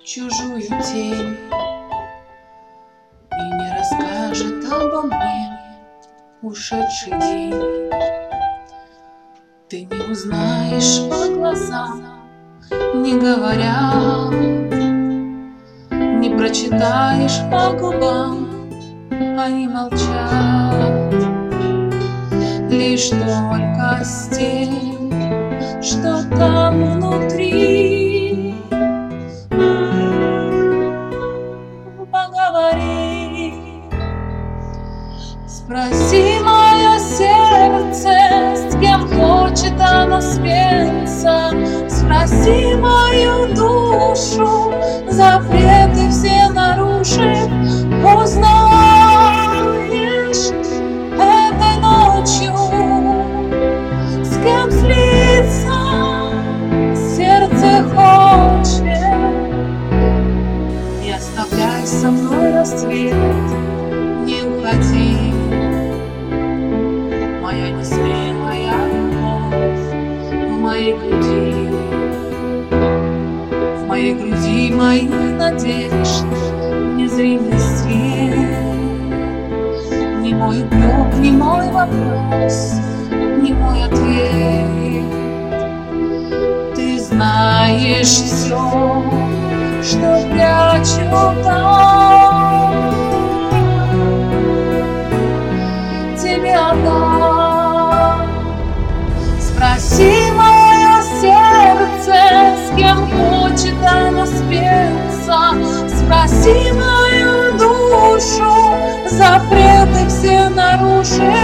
чужую тень и не расскажет обо мне ушедший день. Ты не узнаешь по глазам, не говоря, не прочитаешь по губам, они молчат. Лишь только с тем, что там внутри, поговори. Спроси мое сердце, с кем хочет оно спеться. Спроси мою душу, запреты все нарушив. Узнаешь этой ночью, с кем слиться сердце хочет. Не оставляй со мной рассвет, не уходи, моя несмелая любовь в моей груди моих надежд незримый свет. Не мой упрек, не мой вопрос, не мой ответ. Ты знаешь все, что прячу там, тебе отдам. Спроси мое сердце, с кем хочет оно спеться. Спроси мою душу, запреты все нарушив.